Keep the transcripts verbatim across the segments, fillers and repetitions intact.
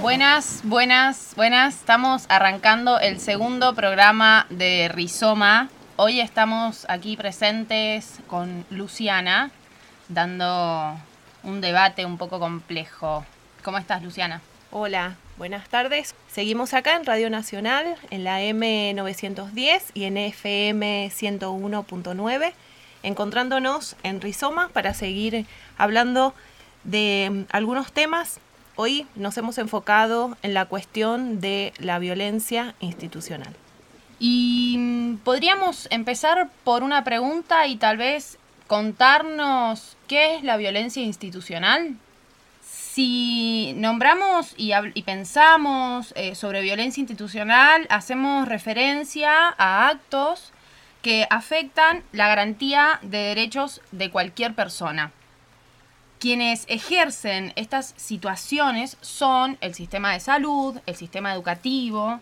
Buenas, buenas, buenas. Estamos arrancando el segundo programa de Rizoma. Hoy estamos aquí presentes con Luciana, dando un debate un poco complejo. ¿Cómo estás, Luciana? Hola, buenas tardes. Seguimos acá en Radio Nacional, en la eme novecientos diez y en efe eme ciento uno punto nueve, encontrándonos en Rizoma para seguir hablando de algunos temas. Hoy nos hemos enfocado en la cuestión de la violencia institucional. Y podríamos empezar por una pregunta y tal vez contarnos qué es la violencia institucional. Si nombramos y, y pensamos eh, sobre violencia institucional, hacemos referencia a actos que afectan la garantía de derechos de cualquier persona. Quienes ejercen estas situaciones son el sistema de salud, el sistema educativo,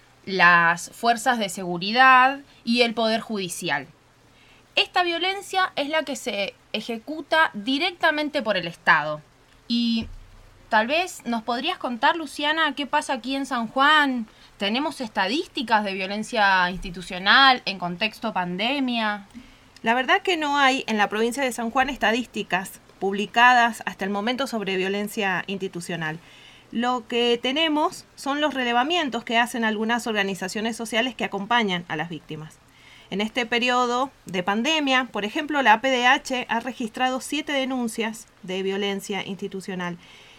las fuerzas de seguridad y el poder judicial. Esta violencia es la que se ejecuta directamente por el Estado. Y tal vez nos podrías contar, Luciana, qué pasa aquí en San Juan. ¿Tenemos estadísticas de violencia institucional en contexto pandemia? La verdad que no hay en la provincia de San Juan estadísticas publicadas hasta el momento sobre violencia institucional. Lo que tenemos son los relevamientos que hacen algunas organizaciones sociales que acompañan a las víctimas. En este periodo de pandemia, por ejemplo, la A P D H ha registrado siete denuncias de violencia institucional,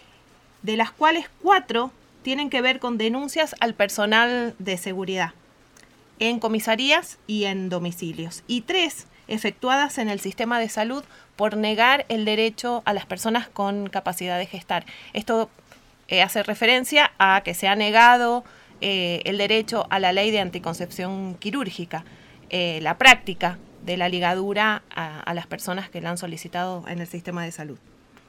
de las cuales cuatro tienen que ver con denuncias al personal de seguridad, en comisarías y en domicilios, y tres efectuadas en el sistema de salud por negar el derecho a las personas con capacidad de gestar. Esto eh, hace referencia a que se ha negado eh, el derecho a la ley de anticoncepción quirúrgica, eh, la práctica de la ligadura a, a las personas que la han solicitado en el sistema de salud.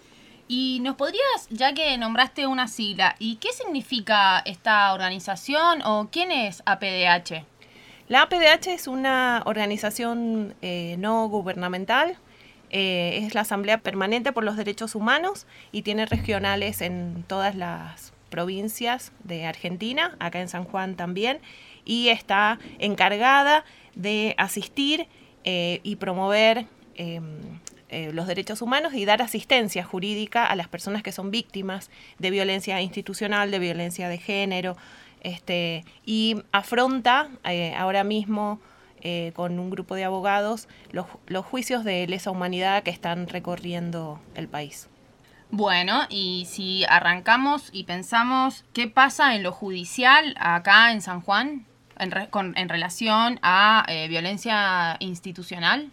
¿Y nos podrías, ya que nombraste una sigla, y qué significa esta organización o quién es A P D H? La A P D H es una organización eh, no gubernamental, eh, es la Asamblea Permanente por los Derechos Humanos y tiene regionales en todas las provincias de Argentina, acá en San Juan también, y está encargada de asistir eh, y promover eh, eh, los derechos humanos y dar asistencia jurídica a las personas que son víctimas de violencia institucional, de violencia de género, este, y afronta eh, ahora mismo eh, con un grupo de abogados los, los juicios de lesa humanidad que están recorriendo el país. Bueno, y si arrancamos y pensamos qué pasa en lo judicial acá en San Juan en, re, con, en relación a eh, violencia institucional.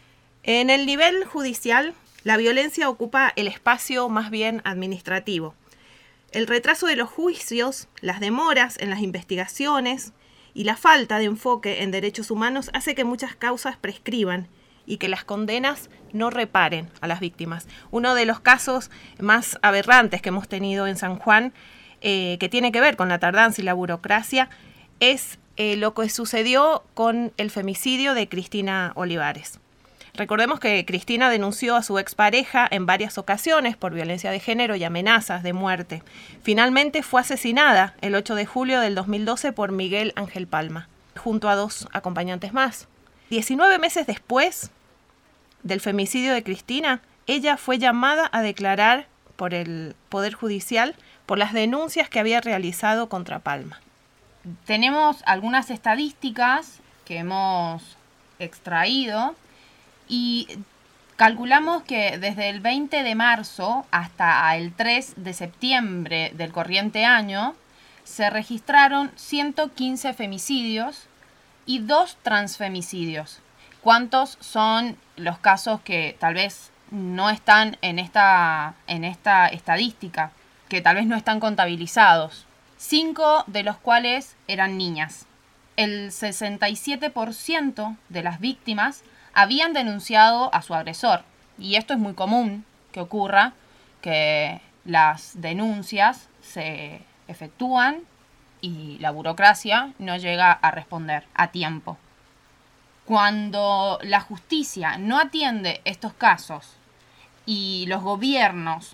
En el nivel judicial, la violencia ocupa el espacio más bien administrativo. El retraso de los juicios, las demoras en las investigaciones y la falta de enfoque en derechos humanos hace que muchas causas prescriban y que las condenas no reparen a las víctimas. Uno de los casos más aberrantes que hemos tenido en San Juan, eh, que tiene que ver con la tardanza y la burocracia, es eh, lo que sucedió con el femicidio de Cristina Olivares. Recordemos que Cristina denunció a su expareja en varias ocasiones por violencia de género y amenazas de muerte. Finalmente fue asesinada el ocho de julio del dos mil doce por Miguel Ángel Palma, junto a dos acompañantes más. diecinueve meses después del femicidio de Cristina, ella fue llamada a declarar por el Poder Judicial por las denuncias que había realizado contra Palma. Tenemos algunas estadísticas que hemos extraído y calculamos que desde el veinte de marzo hasta el tres de septiembre del corriente año se registraron ciento quince femicidios y dos transfemicidios. ¿Cuántos son los casos que tal vez no están en esta, en esta estadística, que tal vez no están contabilizados? Cinco de los cuales eran niñas. El sesenta y siete por ciento de las víctimas habían denunciado a su agresor. Y esto es muy común que ocurra, que las denuncias se efectúan y la burocracia no llega a responder a tiempo. Cuando la justicia no atiende estos casos y los gobiernos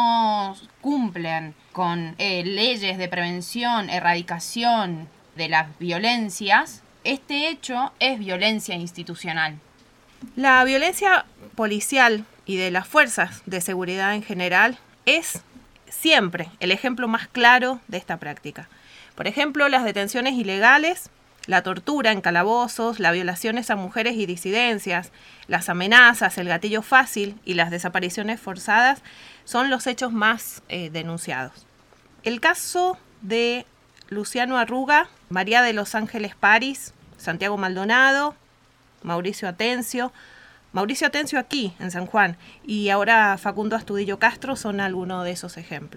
no cumplen con eh, leyes de prevención, erradicación de las violencias, este hecho es violencia institucional. La violencia policial y de las fuerzas de seguridad en general es siempre el ejemplo más claro de esta práctica. Por ejemplo, las detenciones ilegales, la tortura en calabozos, las violaciones a mujeres y disidencias, las amenazas, el gatillo fácil y las desapariciones forzadas son los hechos más eh, denunciados. El caso de Luciano Arruga, María de los Ángeles París, Santiago Maldonado, Mauricio Atencio, Mauricio Atencio aquí en San Juan y ahora Facundo Astudillo Castro son algunos de esos ejemplos.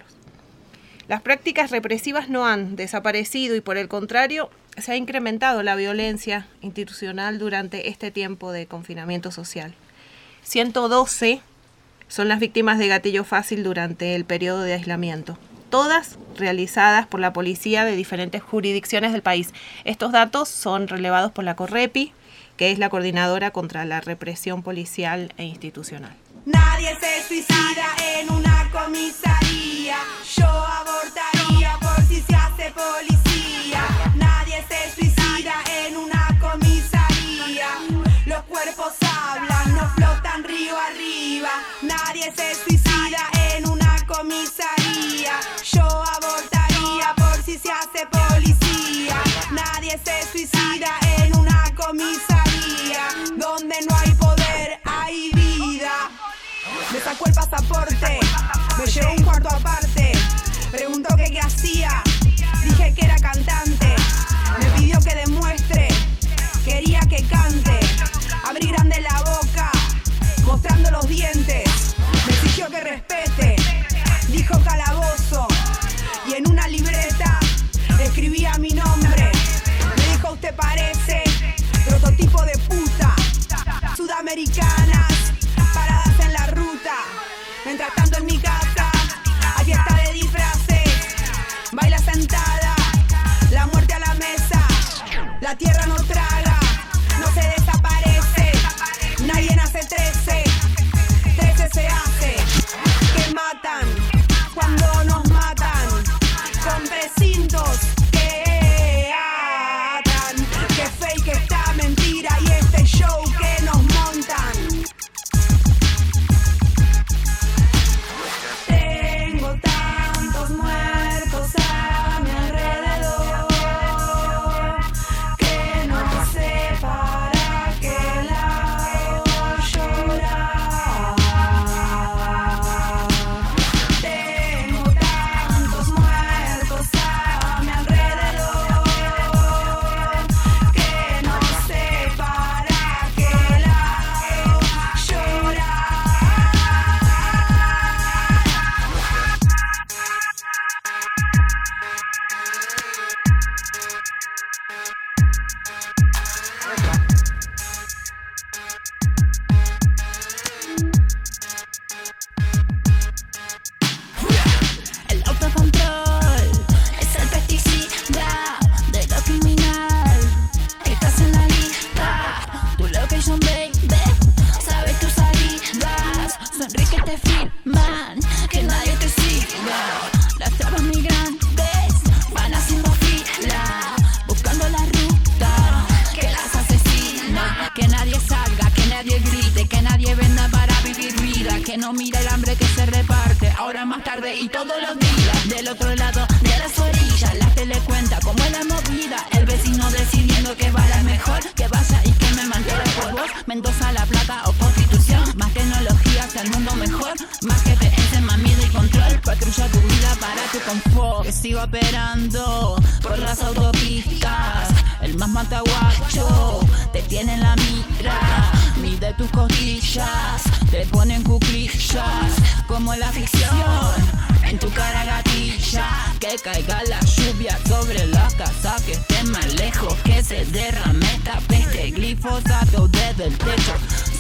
Las prácticas represivas no han desaparecido y por el contrario se ha incrementado la violencia institucional durante este tiempo de confinamiento social. ciento doce son las víctimas de gatillo fácil durante el periodo de aislamiento, todas realizadas por la policía de diferentes jurisdicciones del país. Estos datos son relevados por la Correpi, que es la coordinadora contra la represión policial e institucional. Nadie se suicida en una comisaría. Yo abortaría por si se hace policía. Nadie se suicida en una comisaría. Los cuerpos hablan, no flotan río arriba. Nadie se suicida en una comisaría. Yo abortaría por si se hace policía. Nadie se suicida en una comisaría. Donde no hay poder, hay vida. Me sacó el pasaporte, me llevó un cuarto aparte. Preguntó que qué hacía, dije que era cantante. Me pidió que demuestre, quería que cante. Abrí grande la boca, mostrando los dientes. Me exigió que respete, dijo calabozo. Y en una libreta escribía mi nombre. Me dijo usted parece prototipo de puta. Sudamericanas, paradas en la ruta. Mientras tanto en mi casa hay fiesta de disfraces. Baila sentada, la muerte a la mesa. La tierra no traga, no se desaparece. Nadie nace trece, trece se hace. Que matan cuando nos matan con precintos que atan. Que fake esta mentira y este show que nos montan. Tengo tantos muertos a mi alrededor que no sé para qué lado llorar. Tengo tantos muertos a mi alrededor que no sé para qué lado llorar. El autocontrol es el pesticida de lo criminal. Estás en la lista, tu location baby, sabes tus salidas. Sonríe que te firman, que nadie te siga. Las trabas migrantes van haciendo fila, buscando la ruta que las asesina. Que nadie salga, que nadie grite, que nadie venda para vivir vida. Que no mira el hambre que se reparte, ahora más tarde y todos los días. Del otro lado de las orillas, la tele cuenta cómo es la movida. El vecino decidiendo que va la mejor, que vaya y que me mantenga por vos. Mendoza, La Plata o Constitución, más tecnología hacia el mundo mejor. Más que te más miedo y control, patrulla tu vida para tu confort. Que sigo operando por las autopistas, el más mataguacho te tiene en la mira. Mide tus costillas, te ponen cuclillas, como en la ficción, en tu cara gatilla. Que caiga la lluvia sobre la casa, que esté más lejos, que se derrame esta peste. Glifosato desde el techo,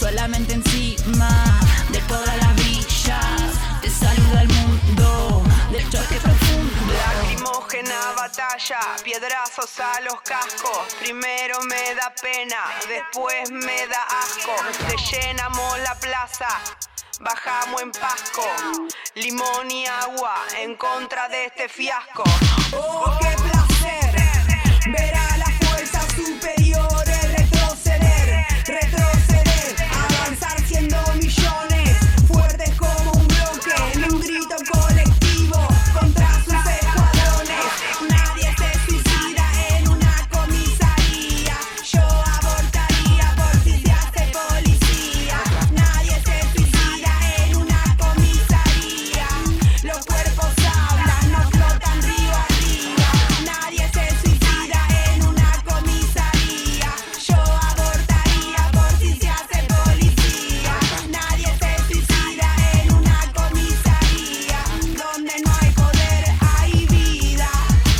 solamente encima de todas las villas, te saluda el mundo del choque profundo. Lacrimógena batalla, piedrazos a los cascos. Primero me da pena, después me da asco. Rellenamos la plaza, bajamos en Pasco. Limón y agua en contra de este fiasco. Oh, qué placer ver a las fuerzas superiores retroceder, retroceder, avanzar siendo millones, fuertes como un bloque, en un grito colectivo contra sus escuadrones. Nadie se suicida en una comisaría, yo abortaría por si se hace policía. Nadie se suicida en una comisaría, los cuerpos hablan, no flotan río arriba. Nadie se suicida en una comisaría, yo abortaría por si se hace policía. Nadie se suicida en una comisaría, donde no hay poder hay vida.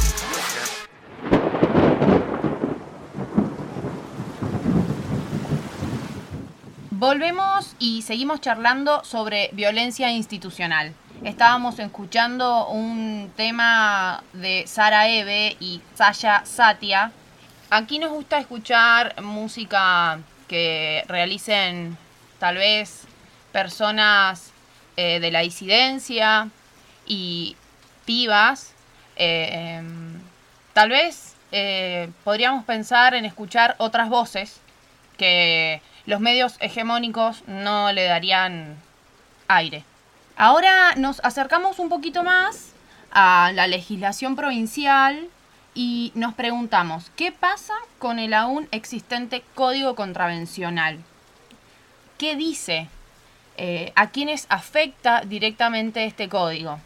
Volvemos y seguimos charlando sobre violencia institucional. Estábamos escuchando un tema de Sara Eve y Saya Satia. Aquí nos gusta escuchar música que realicen tal vez personas eh, de la disidencia y pibas. Eh, em, tal vez eh, podríamos pensar en escuchar otras voces que los medios hegemónicos no le darían aire. Ahora nos acercamos un poquito más a la legislación provincial y nos preguntamos, ¿qué pasa con el aún existente Código Contravencional? ¿Qué dice? Eh, ¿A quiénes afecta directamente este código?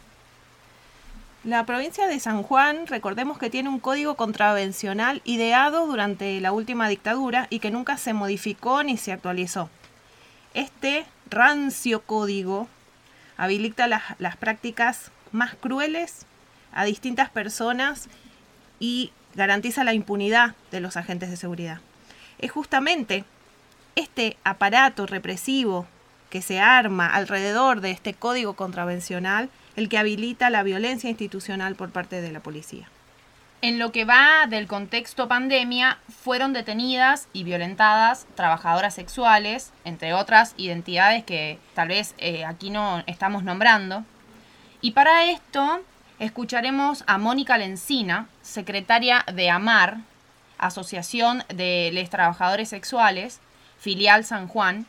La provincia de San Juan, recordemos que tiene un código contravencional ideado durante la última dictadura y que nunca se modificó ni se actualizó. Este rancio código habilita las, las prácticas más crueles a distintas personas y garantiza la impunidad de los agentes de seguridad. Es justamente este aparato represivo que se arma alrededor de este código contravencional el que habilita la violencia institucional por parte de la policía. En lo que va del contexto pandemia, fueron detenidas y violentadas trabajadoras sexuales, entre otras identidades que tal vez eh, aquí no estamos nombrando. Y para esto escucharemos a Mónica Lencina, secretaria de AMAR, Asociación de les Trabajadores Sexuales, filial San Juan,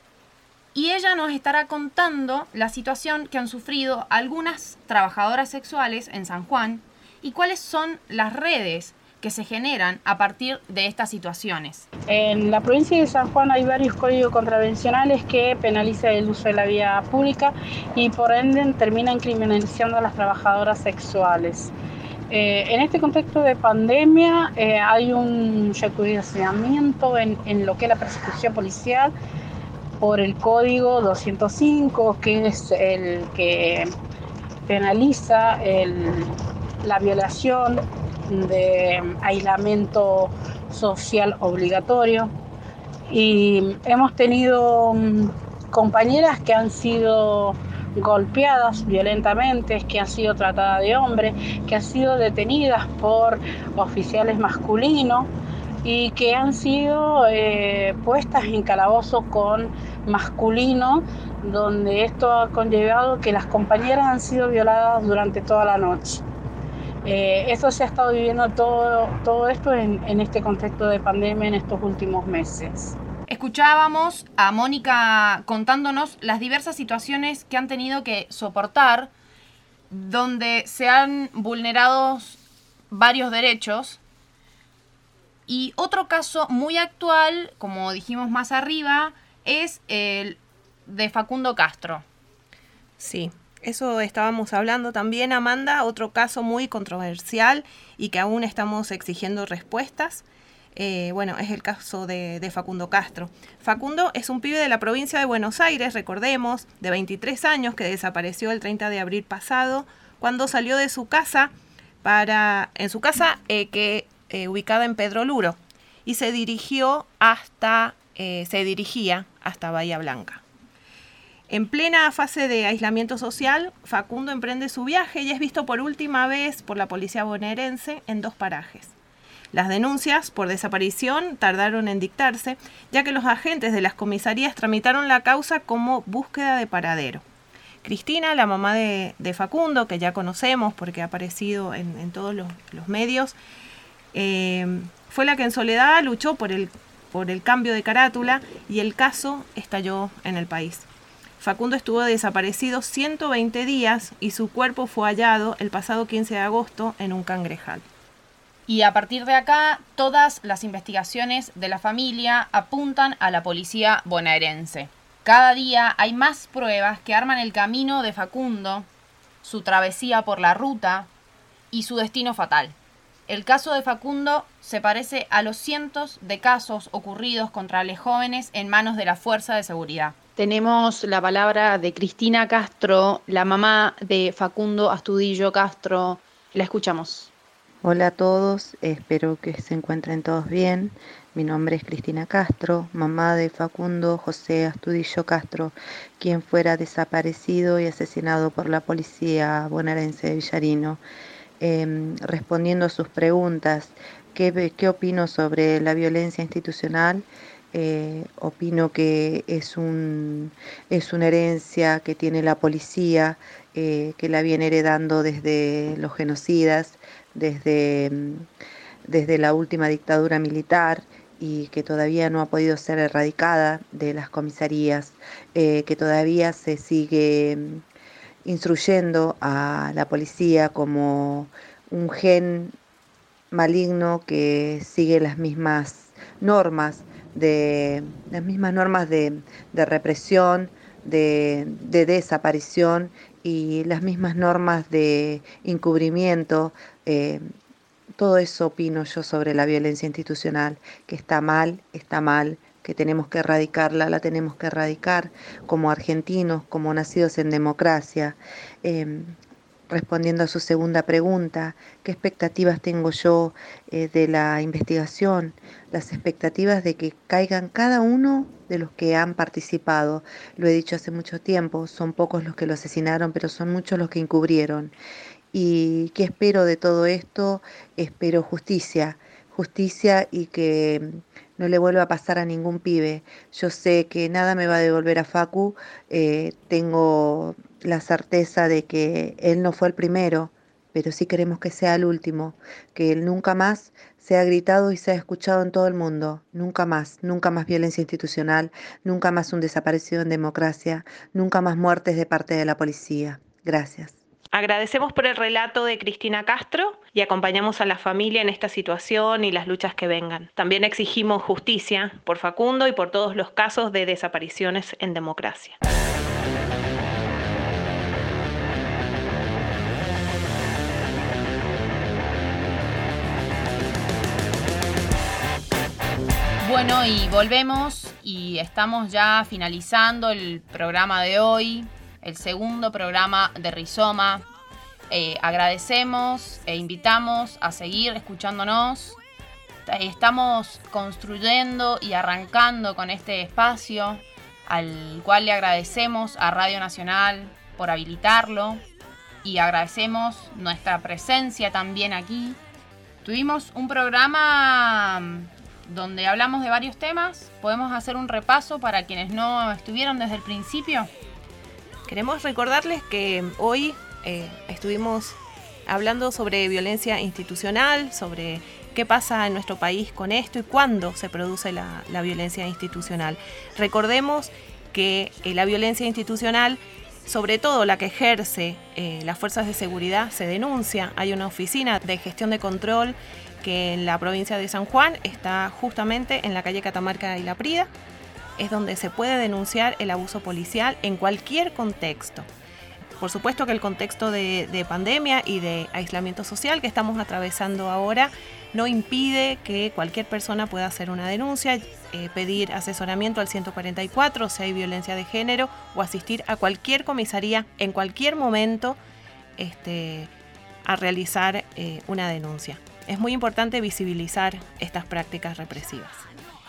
y ella nos estará contando la situación que han sufrido algunas trabajadoras sexuales en San Juan y cuáles son las redes que se generan a partir de estas situaciones. En la provincia de San Juan hay varios códigos contravencionales que penalizan el uso de la vía pública y por ende terminan criminalizando a las trabajadoras sexuales. Eh, en este contexto de pandemia eh, hay un recrudecimiento en, en lo que es la persecución policial por el código doscientos cinco, que es el que penaliza el, la violación de aislamiento social obligatorio. Y hemos tenido um, compañeras que han sido golpeadas violentamente, que han sido tratadas de hombre, que han sido detenidas por oficiales masculinos y que han sido eh, puestas en calabozo con masculino, donde esto ha conllevado que las compañeras han sido violadas durante toda la noche. Eh, eso se ha estado viviendo todo, todo esto en, en este contexto de pandemia en estos últimos meses. Escuchábamos a Mónica contándonos las diversas situaciones que han tenido que soportar, donde se han vulnerado varios derechos. Y otro caso muy actual, como dijimos más arriba, es el de Facundo Castro. Sí, eso estábamos hablando también, Amanda, otro caso muy controversial y que aún estamos exigiendo respuestas. Eh, bueno, es el caso de, de Facundo Castro. Facundo es un pibe de la provincia de Buenos Aires, recordemos, de veintitrés años, que desapareció el treinta de abril pasado, cuando salió de su casa, para en su casa eh, que eh, ubicada en Pedro Luro, y se dirigió hasta eh, se dirigía hasta Bahía Blanca. En plena fase de aislamiento social, Facundo emprende su viaje y es visto por última vez por la policía bonaerense en dos parajes. Las denuncias por desaparición tardaron en dictarse, ya que los agentes de las comisarías tramitaron la causa como búsqueda de paradero. Cristina, la mamá de, de Facundo, que ya conocemos porque ha aparecido en, en todos los, los medios, eh, fue la que en soledad luchó por el, por el cambio de carátula y el caso estalló en el país. Facundo estuvo desaparecido ciento veinte días y su cuerpo fue hallado el pasado quince de agosto en un cangrejal. Y a partir de acá, todas las investigaciones de la familia apuntan a la policía bonaerense. Cada día hay más pruebas que arman el camino de Facundo, su travesía por la ruta y su destino fatal. El caso de Facundo se parece a los cientos de casos ocurridos contra los jóvenes en manos de la Fuerza de Seguridad. Tenemos la palabra de Cristina Castro, la mamá de Facundo Astudillo Castro. La escuchamos. Hola a todos, espero que se encuentren todos bien. Mi nombre es Cristina Castro, mamá de Facundo José Astudillo Castro, quien fuera desaparecido y asesinado por la policía bonaerense de Villarino. Eh, respondiendo a sus preguntas, ¿qué, qué opino sobre la violencia institucional? Eh, opino que es, un, es una herencia que tiene la policía, eh, que la viene heredando desde los genocidas, desde, desde la última dictadura militar, y que todavía no ha podido ser erradicada de las comisarías, eh, que todavía se sigue instruyendo a la policía como un gen maligno que sigue las mismas normas de las mismas normas de, de represión, de, de desaparición y las mismas normas de encubrimiento. Eh, todo eso opino yo sobre la violencia institucional, que está mal, está mal, que tenemos que erradicarla, la tenemos que erradicar como argentinos, como nacidos en democracia. Eh, Respondiendo a su segunda pregunta, ¿qué expectativas tengo yo eh, de la investigación? Las expectativas de que caigan cada uno de los que han participado. Lo he dicho hace mucho tiempo, son pocos los que lo asesinaron, pero son muchos los que encubrieron. ¿Y qué espero de todo esto? Espero justicia, justicia y que no le vuelva a pasar a ningún pibe. Yo sé que nada me va a devolver a Facu, eh, tengo la certeza de que él no fue el primero, pero sí queremos que sea el último, que él nunca más sea gritado y sea escuchado en todo el mundo, nunca más, nunca más violencia institucional, nunca más un desaparecido en democracia, nunca más muertes de parte de la policía. Gracias. Agradecemos por el relato de Cristina Castro y acompañamos a la familia en esta situación y las luchas que vengan. También exigimos justicia por Facundo y por todos los casos de desapariciones en democracia. Bueno, y volvemos y estamos ya finalizando el programa de hoy, el segundo programa de Rizoma. Eh, agradecemos e invitamos a seguir escuchándonos. Estamos construyendo y arrancando con este espacio, al cual le agradecemos a Radio Nacional por habilitarlo y agradecemos nuestra presencia también aquí. Tuvimos un programa donde hablamos de varios temas. ¿Podemos hacer un repaso para quienes no estuvieron desde el principio? Queremos recordarles que hoy eh, estuvimos hablando sobre violencia institucional, sobre qué pasa en nuestro país con esto y cuándo se produce la, la violencia institucional. Recordemos que eh, la violencia institucional, sobre todo la que ejerce eh, las fuerzas de seguridad, se denuncia. Hay una oficina de gestión de control que en la provincia de San Juan está justamente en la calle Catamarca y La Prida. Es donde se puede denunciar el abuso policial en cualquier contexto. Por supuesto que el contexto de, de pandemia y de aislamiento social que estamos atravesando ahora no impide que cualquier persona pueda hacer una denuncia, eh, pedir asesoramiento al ciento cuarenta y cuatro si hay violencia de género o asistir a cualquier comisaría en cualquier momento este, a realizar eh, una denuncia. Es muy importante visibilizar estas prácticas represivas.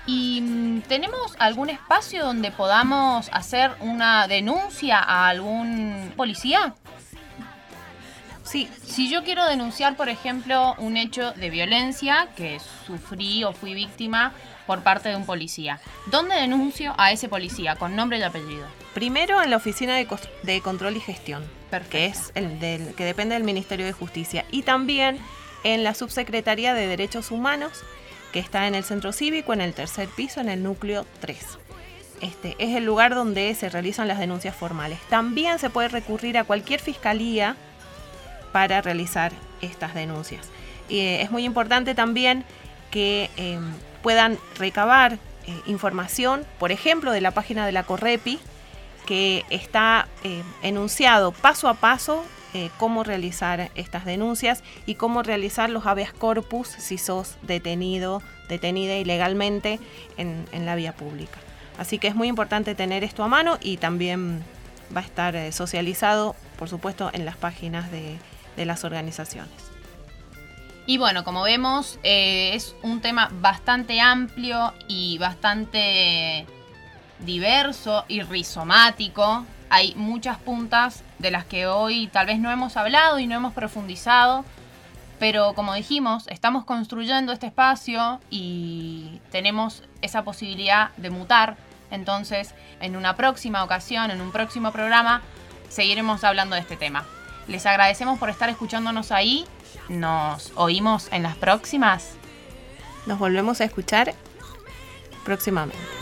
¿Y mm, tenemos algún espacio donde podamos hacer una denuncia a algún policía? Sí, Si yo quiero denunciar, por ejemplo, un hecho de violencia que sufrí o fui víctima por parte de un policía, ¿dónde denuncio a ese policía? Con nombre y apellido. primero en la Oficina de, Cos- de Control y Gestión, Perfecto. que es el del, que depende del Ministerio de Justicia, y también en la Subsecretaría de Derechos Humanos, que está en el Centro Cívico, en el tercer piso, en el núcleo tres. Este es el lugar donde se realizan las denuncias formales. También se puede recurrir a cualquier fiscalía para realizar estas denuncias. Eh, es muy importante también que eh, puedan recabar eh, información, por ejemplo, de la página de la Correpi, que está eh, enunciado paso a paso eh, cómo realizar estas denuncias y cómo realizar los habeas corpus si sos detenido, detenida ilegalmente en, en la vía pública. Así que es muy importante tener esto a mano, y también va a estar eh, socializado, por supuesto, en las páginas de, de las organizaciones. Y bueno, como vemos, eh, es un tema bastante amplio y bastante diverso y rizomático. Hay muchas puntas de las que hoy tal vez no hemos hablado y no hemos profundizado, pero como dijimos, estamos construyendo este espacio y tenemos esa posibilidad de mutar. Entonces, en una próxima ocasión, en un próximo programa, seguiremos hablando de este tema. Les agradecemos por estar escuchándonos ahí. Nos oímos en las próximas. Nos volvemos a escuchar próximamente.